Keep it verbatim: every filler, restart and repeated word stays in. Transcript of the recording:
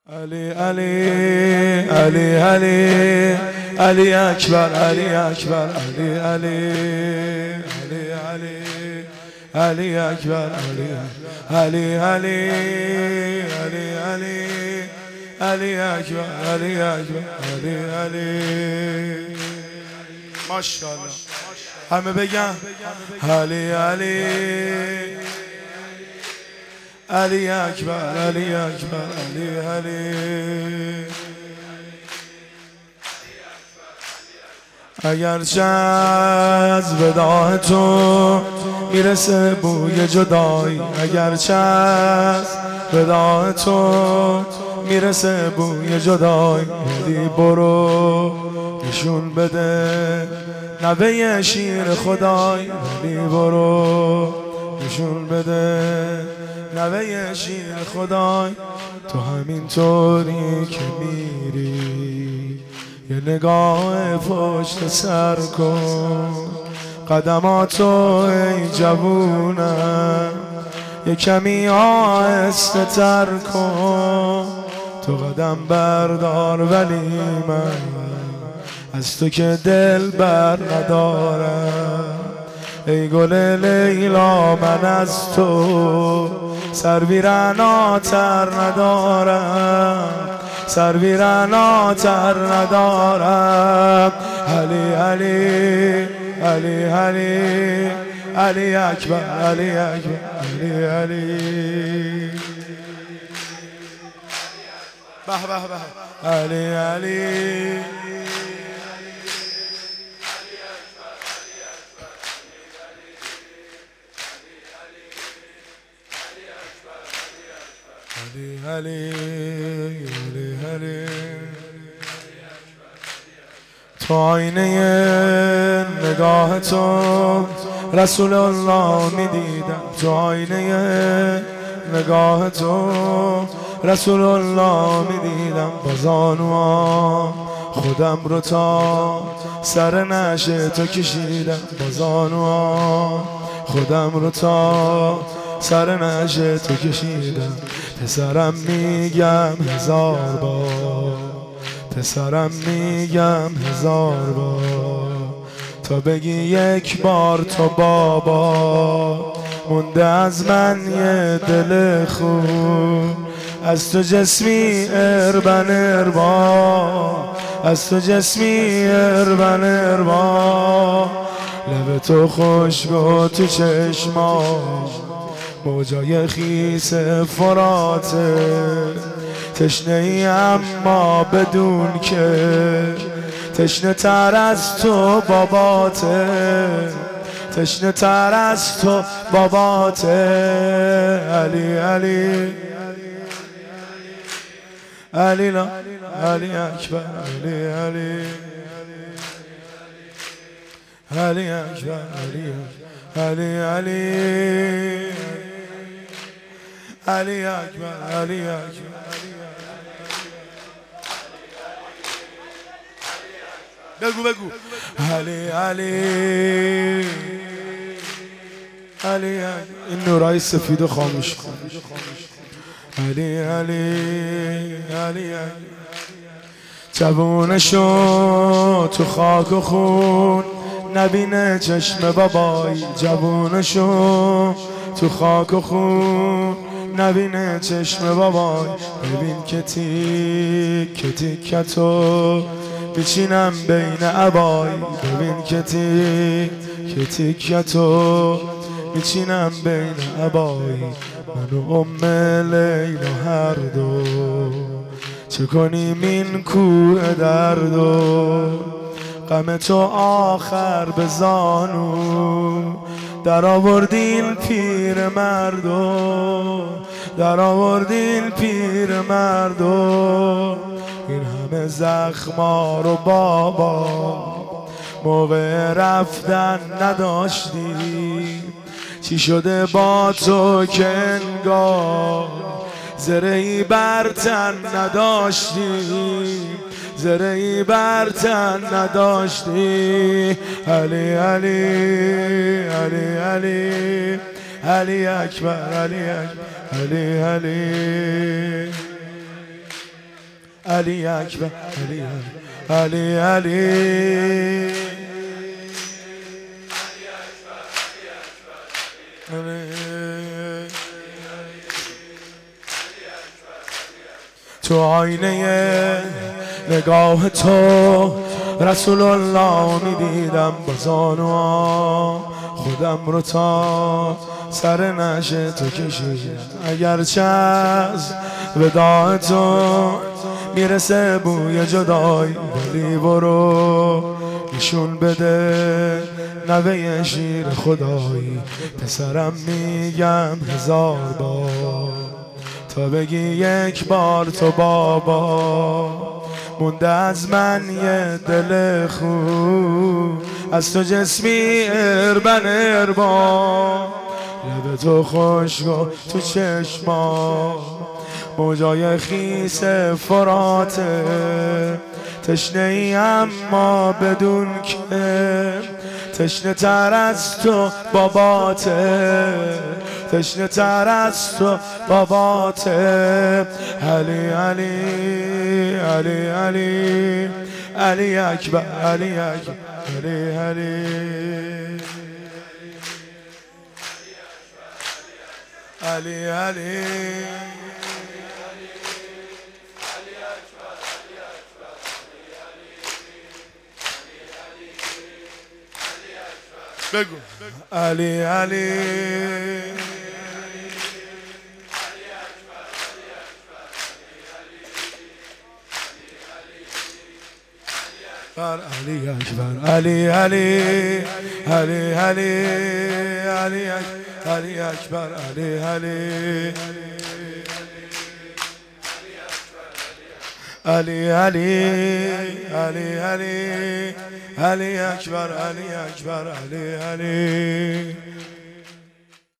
علی علی علی علی علی اکبر علی اکبر علی علی علی علی علی اکبر علی علی علی علی علی علی اکبر علی اکبر علی علی ماشاءالله همه بگن علی علی علی اکبر علی اکبر علی علی اگرچه از وداع تو میرسه بوی جدایی، اگرچه از وداع تو میرسه بوی جدایی، ولی برو نشون بده نوه شیر خدای، ولی برو نشون بده نوه شیر خدای. تو همینطوری که میری یه نگاه پشت سر کن، قدماتو ای جوونم یه کمی آهسته تر کن. تو قدم بردار ولی من از تو که دل بر ندارم، ای گل لیلا من از تو سرویرناتر ندارم، سرویرناتر ندارم. علی علی علی علی علی اکبر علی اکبر علی علی به به به علی علی علی علی علی تو آینه نگاه تو رسول الله میدیدم، تو آینه نگاه تو رسول الله میدیدم. با زانوام خودم رو تا سر نشه تو کشیدم، با زانوام خودم رو تا سر نشه تو کشیدم. پسرم میگم هزار بار، پسرم میگم هزار بار، تا بگی یک بار تو بابا. مونده از من یه دل خوب، از تو جسمی اربن اربا، از تو جسمی اربن اربا. لب تو خوشگو تو چشما موجای خیس فراته، تشنه ای اما بدون که تشنه تر از تو باباته، تشنه تر از تو باباته. علی علی علی لا علی اکبر علی علی علی اکبر علی علی علی علی اکبر علی اکبر بگو بگو علی علی علی این نورای سفید و خاموش کن. علی علی علی جوونشو تو خاک و خون نبینه چشم بابایی، جوونشو تو خاک و خون نبینه چشم بابای. ببین که تیک تیکتو بچینم بین عبایی، ببین که تیک تیکتو بچینم بین عبایی. من و ام لیلا هر دو چه کنیم این کوه دردو، غم تو آخر به زانو در آوردین پیر مردو، در آوردین پیر مردو. این همه زخما رو بابا موقع رفتن نداشتی، چی شده با تو که انگار زرهی بر تن نداشتی، زرهی بر تن نداشتی. علی علی علی علی علی اکبر علی اکبر علی علی علی اکبر علی علی علی تو آینه نگاه تو رسول الله میدیدم با زانوام خودم رو تا سر نشه تو کشیدم اگرچه از وداع تو میرسه بوی جدایی ولی برو نشون بده نوه شیر خدایی پسرم میگم هزار بار تا بگی یک بار تو بابا مونده از من یه دل خوب از تو جسمی اربن اربا لب تو خشک تو چشما موجای خیس فراته تشنه ای اما بدون که تشنه تر از تو باباته تشنه تر از تو باباته علی علی علی علی علی اکبر علی اکبر علی علی علی علی بگو علی علی بر علی اکبر علی علی علی علی علی علی اکبر علی علی علی علی علی علی علی اکبر علی اکبر علی علی